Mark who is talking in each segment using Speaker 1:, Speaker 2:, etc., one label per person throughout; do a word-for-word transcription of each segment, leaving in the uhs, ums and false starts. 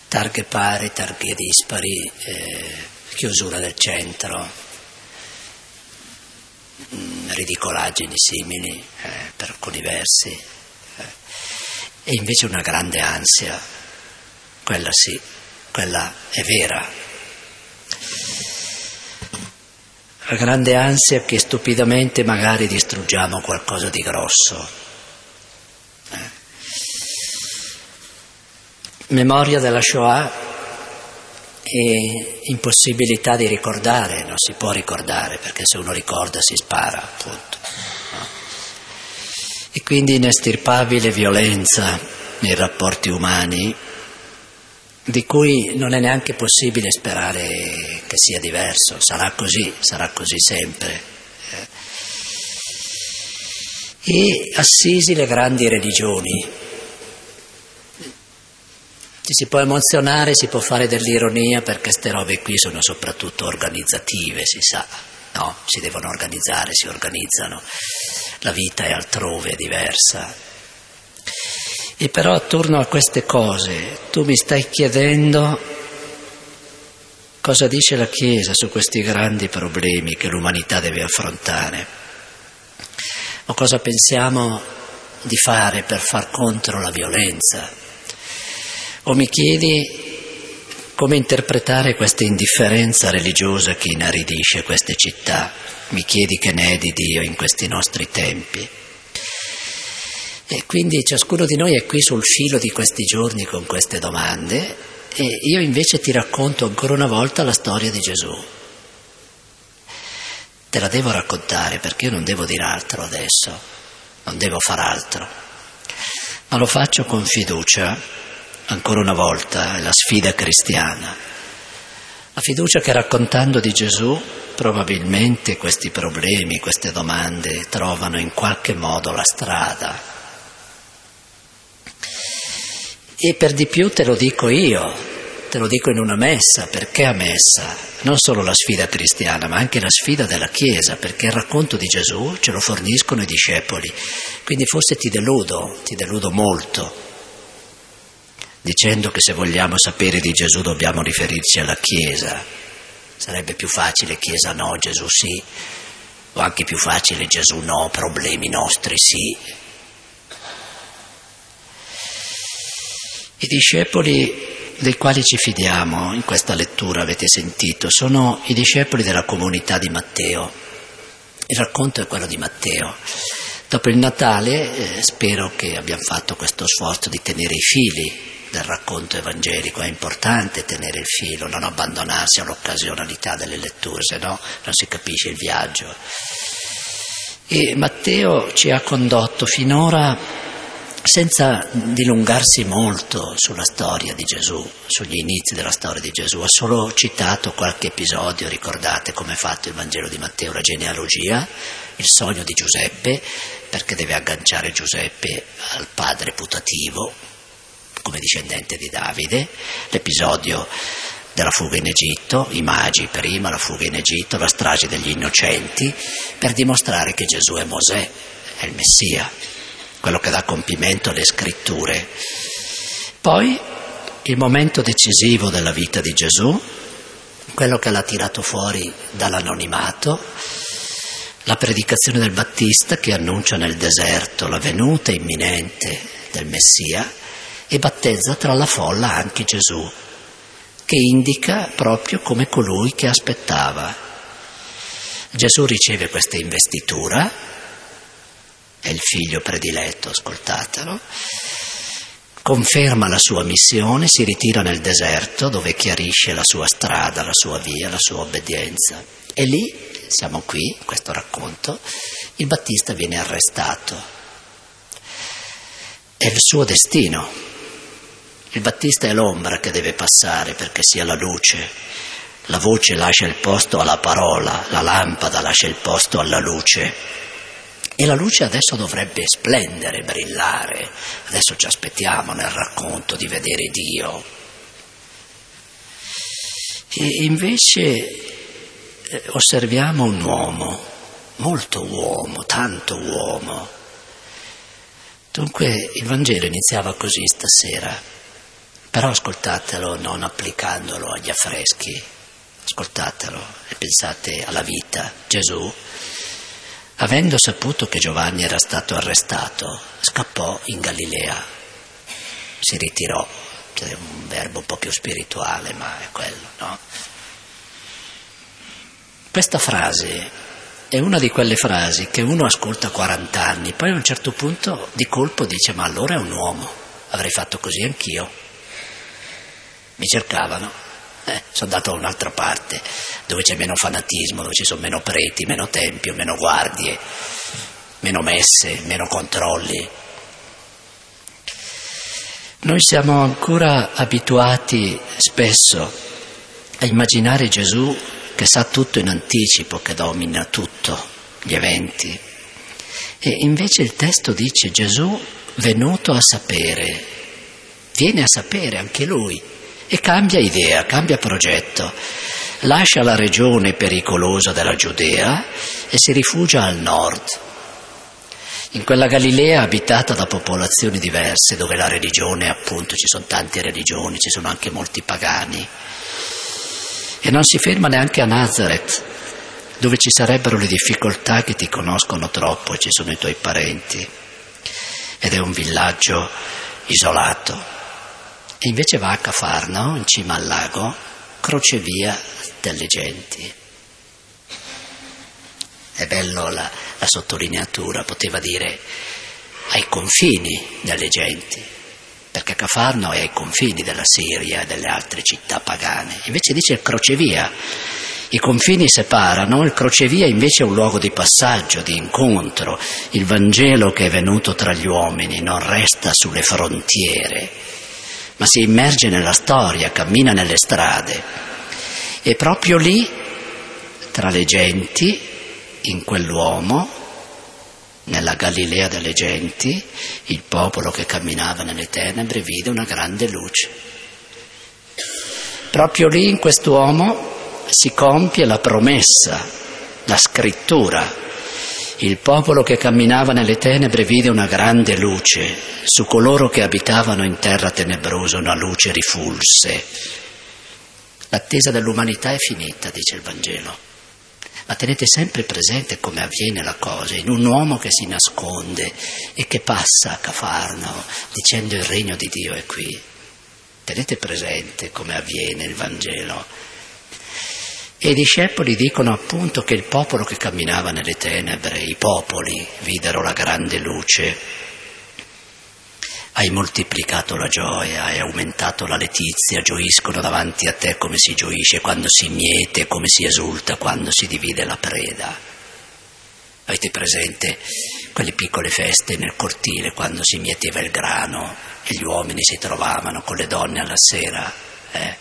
Speaker 1: targhe pari, targhe dispari, eh, chiusura del centro, mh, ridicolaggini simili eh, per alcuni versi, eh, e invece una grande ansia, quella sì, quella è vera. La grande ansia che stupidamente magari distruggiamo qualcosa di grosso. Eh. Memoria della Shoah e impossibilità di ricordare, non si può ricordare perché se uno ricorda si spara, appunto. No? E quindi inestirpabile violenza nei rapporti umani, di cui non è neanche possibile sperare che sia diverso, sarà così, sarà così sempre. E assisi le grandi religioni. Ci si può emozionare, si può fare dell'ironia perché queste robe qui sono soprattutto organizzative, si sa, no? Si devono organizzare, si organizzano, la vita è altrove, è diversa. E però attorno a queste cose tu mi stai chiedendo cosa dice la Chiesa su questi grandi problemi che l'umanità deve affrontare, o cosa pensiamo di fare per far contro la violenza, o mi chiedi come interpretare questa indifferenza religiosa che inaridisce queste città, mi chiedi che ne è di Dio in questi nostri tempi. E quindi ciascuno di noi è qui sul filo di questi giorni con queste domande e io invece ti racconto ancora una volta la storia di Gesù. Te la devo raccontare perché io non devo dire altro adesso, non devo far altro, ma lo faccio con fiducia, ancora una volta, è la sfida cristiana. La fiducia che raccontando di Gesù probabilmente questi problemi, queste domande trovano in qualche modo la strada. E per di più te lo dico io, te lo dico in una messa, perché a messa? Non solo la sfida cristiana, ma anche la sfida della Chiesa, perché il racconto di Gesù ce lo forniscono i discepoli. Quindi forse ti deludo, ti deludo molto, dicendo che se vogliamo sapere di Gesù dobbiamo riferirci alla Chiesa. Sarebbe più facile Chiesa no, Gesù sì, o anche più facile Gesù no, problemi nostri sì. I discepoli dei quali ci fidiamo in questa lettura, avete sentito, sono i discepoli della comunità di Matteo. Il racconto è quello di Matteo. Dopo il Natale eh, spero che abbiamo fatto questo sforzo di tenere i fili del racconto evangelico. È importante tenere il filo, non abbandonarsi all'occasionalità delle letture, se no non si capisce il viaggio. E Matteo ci ha condotto finora senza dilungarsi molto sulla storia di Gesù, sugli inizi della storia di Gesù, ha solo citato qualche episodio, ricordate come è fatto il Vangelo di Matteo, la genealogia, il sogno di Giuseppe, perché deve agganciare Giuseppe al padre putativo, come discendente di Davide, l'episodio della fuga in Egitto, i magi prima, la fuga in Egitto, la strage degli innocenti, per dimostrare che Gesù è Mosè, è il Messia, quello che dà compimento alle scritture. Poi il momento decisivo della vita di Gesù, quello che l'ha tirato fuori dall'anonimato, la predicazione del Battista che annuncia nel deserto la venuta imminente del Messia e battezza tra la folla anche Gesù, che indica proprio come colui che aspettava. Gesù riceve questa investitura, è il figlio prediletto, ascoltatelo, conferma la sua missione, si ritira nel deserto dove chiarisce la sua strada, la sua via, la sua obbedienza. E lì, siamo qui, in questo racconto, il Battista viene arrestato. È il suo destino. Il Battista è l'ombra che deve passare perché sia la luce. La voce lascia il posto alla parola, la lampada lascia il posto alla luce. E la luce adesso dovrebbe splendere, brillare. Adesso ci aspettiamo nel racconto di vedere Dio. E invece eh, osserviamo un uomo, molto uomo, tanto uomo. Dunque il Vangelo iniziava così stasera. Però ascoltatelo non applicandolo agli affreschi, ascoltatelo e pensate alla vita. Gesù, avendo saputo che Giovanni era stato arrestato, scappò in Galilea, si ritirò, cioè un verbo un po' più spirituale, ma è quello, no? Questa frase è una di quelle frasi che uno ascolta quaranta anni, poi a un certo punto di colpo dice: ma allora è un uomo, avrei fatto così anch'io. Mi cercavano, eh, sono andato da un'altra parte, dove c'è meno fanatismo, dove ci sono meno preti, meno tempio, meno guardie, meno messe, meno controlli. Noi siamo ancora abituati spesso a immaginare Gesù che sa tutto in anticipo, che domina tutto, gli eventi. E invece il testo dice: Gesù venuto a sapere, viene a sapere anche lui. E cambia idea, cambia progetto, lascia la regione pericolosa della Giudea e si rifugia al nord, in quella Galilea abitata da popolazioni diverse, dove la religione, appunto, ci sono tante religioni, ci sono anche molti pagani. E non si ferma neanche a Nazareth, dove ci sarebbero le difficoltà che ti conoscono troppo e ci sono i tuoi parenti. Ed è un villaggio isolato. E invece va a Cafarnao, in cima al lago, crocevia delle genti. È bello la, la sottolineatura, poteva dire ai confini delle genti, perché Cafarnao è ai confini della Siria e delle altre città pagane. Invece dice crocevia. I confini separano, il crocevia invece è un luogo di passaggio, di incontro. Il Vangelo che è venuto tra gli uomini non resta sulle frontiere, ma si immerge nella storia, cammina nelle strade. E proprio lì, tra le genti, in quell'uomo, nella Galilea delle genti, il popolo che camminava nelle tenebre vide una grande luce. Proprio lì, in quest'uomo, si compie la promessa, la scrittura. Il popolo che camminava nelle tenebre vide una grande luce, su coloro che abitavano in terra tenebrosa una luce rifulse. L'attesa dell'umanità è finita, dice il Vangelo, ma tenete sempre presente come avviene la cosa, in un uomo che si nasconde e che passa a Cafarnao dicendo: il regno di Dio è qui. Tenete presente come avviene il Vangelo. E i discepoli dicono appunto che il popolo che camminava nelle tenebre, i popoli, videro la grande luce. Hai moltiplicato la gioia, hai aumentato la letizia, gioiscono davanti a te come si gioisce quando si miete, come si esulta quando si divide la preda. Avete presente quelle piccole feste nel cortile quando si mieteva il grano e gli uomini si trovavano con le donne alla sera, eh?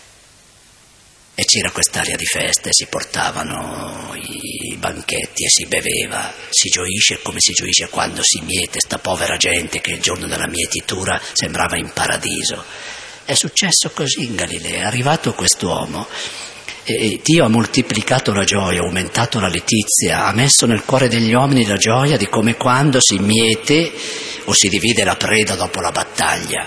Speaker 1: E c'era quest'aria di festa e si portavano i banchetti e si beveva. Si gioisce come si gioisce quando si miete sta povera gente che il giorno della mietitura sembrava in paradiso. È successo così in Galilea, è arrivato quest'uomo e Dio ha moltiplicato la gioia, ha aumentato la letizia, ha messo nel cuore degli uomini la gioia di come quando si miete o si divide la preda dopo la battaglia.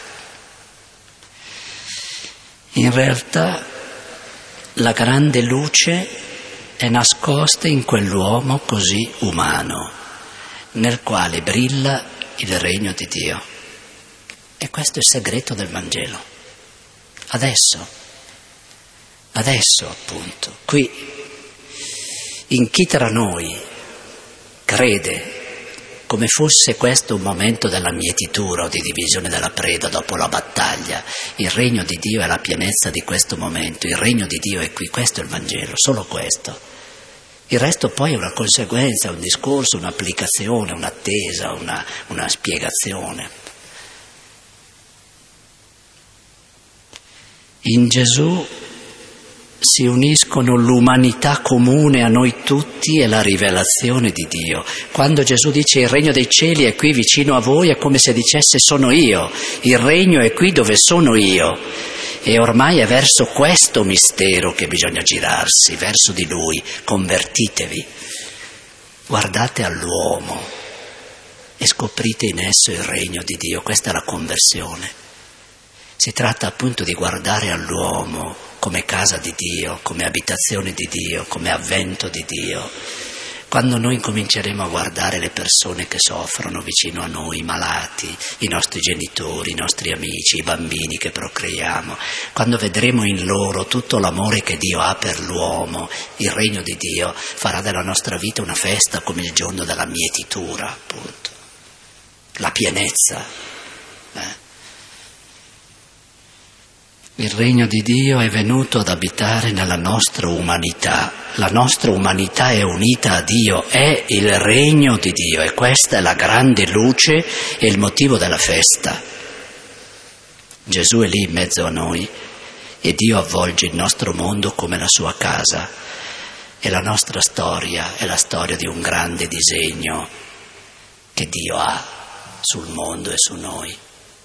Speaker 1: In realtà la grande luce è nascosta in quell'uomo così umano, nel quale brilla il regno di Dio. E questo è il segreto del Vangelo. Adesso, adesso appunto, qui, in chi tra noi crede come fosse questo un momento della mietitura o di divisione della preda dopo la battaglia. Il regno di Dio è la pienezza di questo momento, il regno di Dio è qui, questo è il Vangelo, solo questo. Il resto poi è una conseguenza, un discorso, un'applicazione, un'attesa, una, una spiegazione. In Gesù si uniscono l'umanità comune a noi tutti e la rivelazione di Dio. Quando Gesù dice il regno dei cieli è qui vicino a voi, è come se dicesse sono io, il regno è qui dove sono io. E ormai è verso questo mistero che bisogna girarsi, verso di Lui. Convertitevi, guardate all'uomo e scoprite in esso il regno di Dio. Questa è la conversione. Si tratta appunto di guardare all'uomo come casa di Dio, come abitazione di Dio, come avvento di Dio. Quando noi cominceremo a guardare le persone che soffrono vicino a noi, i malati, i nostri genitori, i nostri amici, i bambini che procreiamo, quando vedremo in loro tutto l'amore che Dio ha per l'uomo, il regno di Dio farà della nostra vita una festa come il giorno della mietitura, appunto, la pienezza. Eh? Il regno di Dio è venuto ad abitare nella nostra umanità. La nostra umanità è unita a Dio, è il regno di Dio e questa è la grande luce e il motivo della festa. Gesù è lì in mezzo a noi e Dio avvolge il nostro mondo come la sua casa e la nostra storia è la storia di un grande disegno che Dio ha sul mondo e su noi.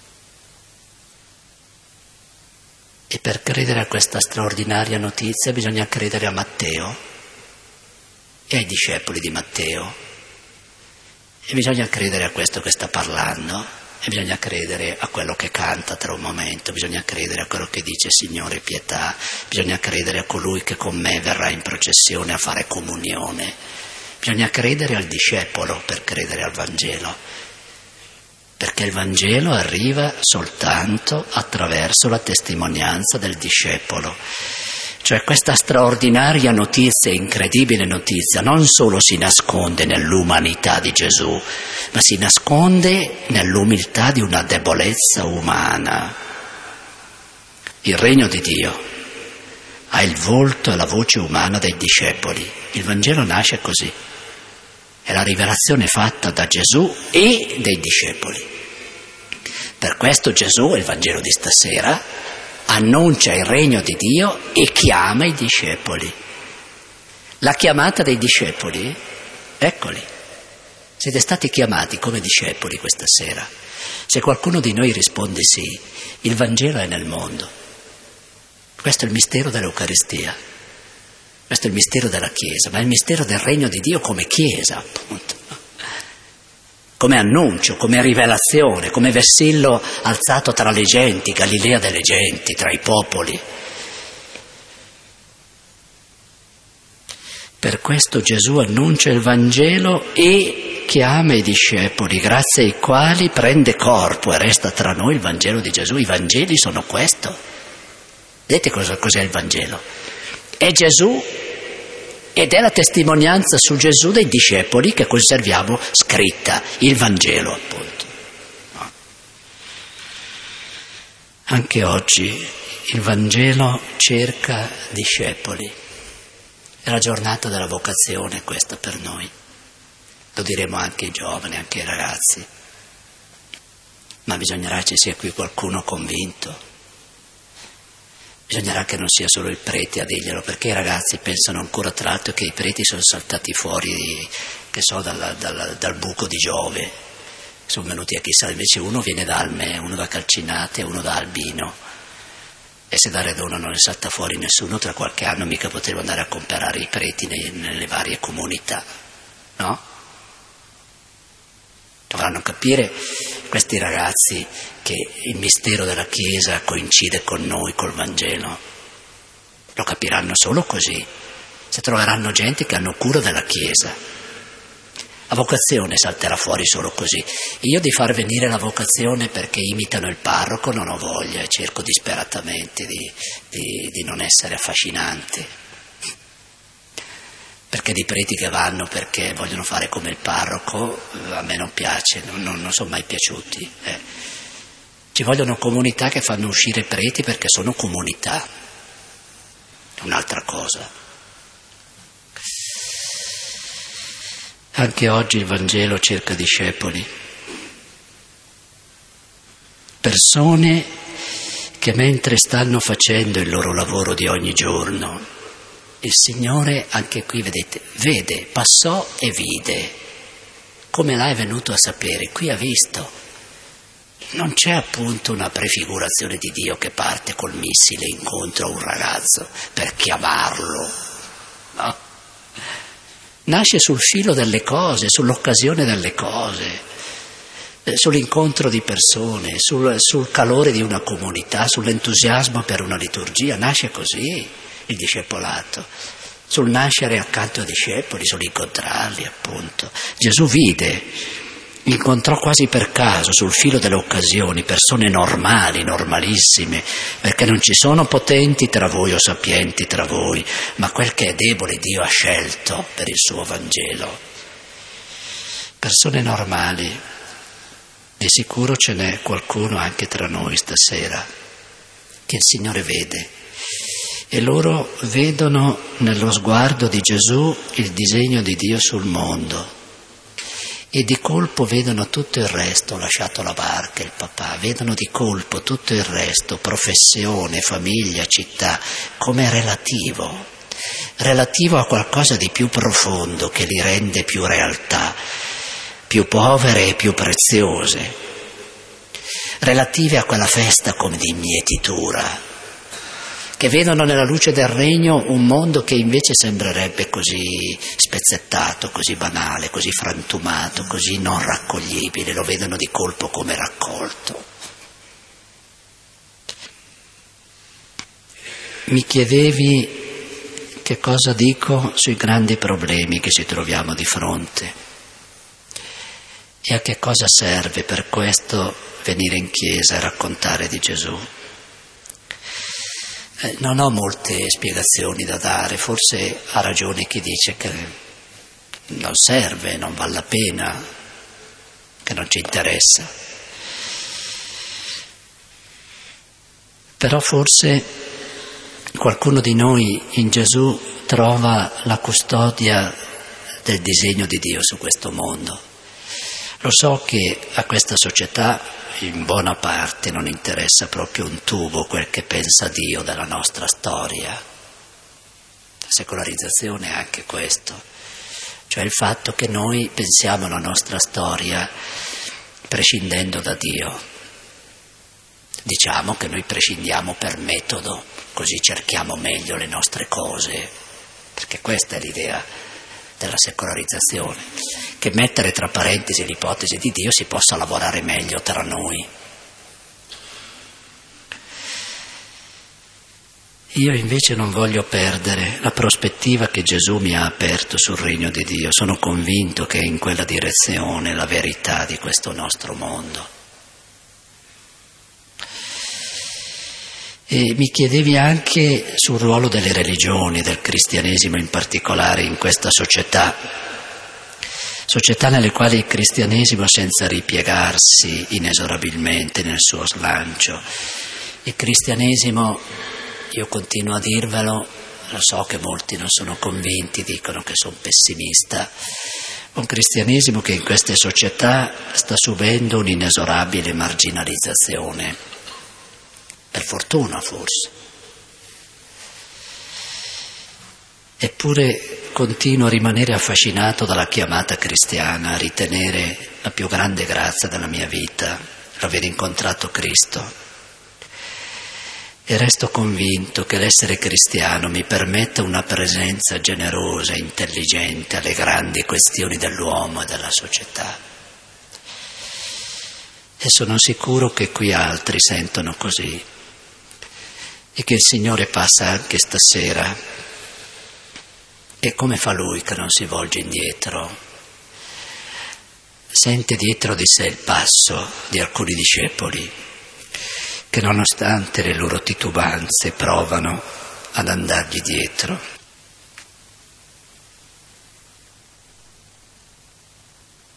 Speaker 1: E per credere a questa straordinaria notizia bisogna credere a Matteo e ai discepoli di Matteo. E bisogna credere a questo che sta parlando e bisogna credere a quello che canta tra un momento, bisogna credere a quello che dice Signore pietà, bisogna credere a colui che con me verrà in processione a fare comunione, bisogna credere al discepolo per credere al Vangelo. Perché il Vangelo arriva soltanto attraverso la testimonianza del discepolo. Cioè questa straordinaria notizia, incredibile notizia, non solo si nasconde nell'umanità di Gesù, ma si nasconde nell'umiltà di una debolezza umana. Il regno di Dio ha il volto e la voce umana dei discepoli. Il Vangelo nasce così. È la rivelazione fatta da Gesù e dei discepoli. Per questo Gesù, il Vangelo di stasera, annuncia il regno di Dio e chiama i discepoli. La chiamata dei discepoli, eccoli, siete stati chiamati come discepoli questa sera. Se qualcuno di noi risponde sì, il Vangelo è nel mondo. Questo è il mistero dell'Eucaristia. Questo è il mistero della Chiesa, ma è il mistero del regno di Dio come Chiesa, appunto. Come annuncio, come rivelazione, come vessillo alzato tra le genti, Galilea delle genti, tra i popoli. Per questo Gesù annuncia il Vangelo e chiama i discepoli, grazie ai quali prende corpo e resta tra noi il Vangelo di Gesù. I Vangeli sono questo. Vedete cosa, cos'è il Vangelo? È Gesù ed è la testimonianza su Gesù dei discepoli che conserviamo scritta, il Vangelo appunto. No. Anche oggi il Vangelo cerca discepoli. È la giornata della vocazione questa per noi. Lo diremo anche ai giovani, anche ai ragazzi. Ma bisognerà ci sia qui qualcuno convinto. Bisognerà che non sia solo il prete a dirglielo, perché i ragazzi pensano ancora tra l'altro che i preti sono saltati fuori, che so, dal, dal, dal buco di Giove, sono venuti a chissà, invece uno viene da Alme, uno da Calcinate e uno da Albino, e se da Redona non ne salta fuori nessuno, tra qualche anno mica potremo andare a comprare i preti nei, nelle varie comunità, no? Dovranno capire questi ragazzi che il mistero della Chiesa coincide con noi, col Vangelo. Lo capiranno solo così, se troveranno gente che hanno cura della Chiesa. La vocazione salterà fuori solo così. Io di far venire la vocazione perché imitano il parroco non ho voglia e cerco disperatamente di, di, di non essere affascinante. Perché di preti che vanno perché vogliono fare come il parroco, a me non piace, non, non, non sono mai piaciuti. Eh. Ci vogliono comunità che fanno uscire preti perché sono comunità. È un'altra cosa. Anche oggi il Vangelo cerca discepoli. Persone che mentre stanno facendo il loro lavoro di ogni giorno, il Signore, anche qui vedete, vede, passò e vide. Come là è venuto a sapere? Qui ha visto. Non c'è appunto una prefigurazione di Dio che parte col missile incontro a un ragazzo per chiamarlo. No? Nasce sul filo delle cose, sull'occasione delle cose. sull'incontro di persone, sul, sul calore di una comunità, sull'entusiasmo per una liturgia. Nasce così il discepolato, sul nascere accanto ai discepoli, sull'incontrarli, appunto. Gesù vide, incontrò quasi per caso, sul filo delle occasioni, persone normali, normalissime, perché non ci sono potenti tra voi o sapienti tra voi, ma quel che è debole Dio ha scelto per il suo Vangelo. Persone normali. Di sicuro ce n'è qualcuno anche tra noi stasera che il Signore vede, e loro vedono nello sguardo di Gesù il disegno di Dio sul mondo, e di colpo vedono tutto il resto, lasciato la barca, il papà, vedono di colpo tutto il resto, professione, famiglia, città, come relativo, relativo a qualcosa di più profondo che li rende più realtà, più povere e più preziose, relative a quella festa come di mietitura, che vedono nella luce del regno un mondo che invece sembrerebbe così spezzettato, così banale, così frantumato, così non raccoglibile, lo vedono di colpo come raccolto. Mi chiedevi che cosa dico sui grandi problemi che ci troviamo di fronte. E a che cosa serve per questo venire in chiesa e raccontare di Gesù? Eh, non ho molte spiegazioni da dare, forse ha ragione chi dice che non serve, non vale la pena, che non ci interessa. Però forse qualcuno di noi in Gesù trova la custodia del disegno di Dio su questo mondo. Lo so che a questa società in buona parte non interessa proprio un tubo quel che pensa Dio della nostra storia. La secolarizzazione è anche questo, cioè il fatto che noi pensiamo alla nostra storia prescindendo da Dio. Diciamo che noi prescindiamo per metodo, così cerchiamo meglio le nostre cose, perché questa è l'idea della secolarizzazione, che mettere tra parentesi l'ipotesi di Dio si possa lavorare meglio tra noi. Io invece non voglio perdere la prospettiva che Gesù mi ha aperto sul regno di Dio. Sono convinto che è in quella direzione la verità di questo nostro mondo. E mi chiedevi anche sul ruolo delle religioni, del cristianesimo in particolare in questa società, società nelle quali il cristianesimo, senza ripiegarsi inesorabilmente nel suo slancio, il cristianesimo, io continuo a dirvelo, lo so che molti non sono convinti, dicono che sono pessimista, un cristianesimo che in queste società sta subendo un'inesorabile marginalizzazione. Per fortuna forse. Eppure continuo a rimanere affascinato dalla chiamata cristiana, a ritenere la più grande grazia della mia vita l'aver incontrato Cristo. E resto convinto che l'essere cristiano mi permetta una presenza generosa e intelligente alle grandi questioni dell'uomo e della società. E sono sicuro che qui altri sentono così. E che il Signore passa anche stasera, e come fa Lui che non si volge indietro? Sente dietro di sé il passo di alcuni discepoli che nonostante le loro titubanze provano ad andargli dietro.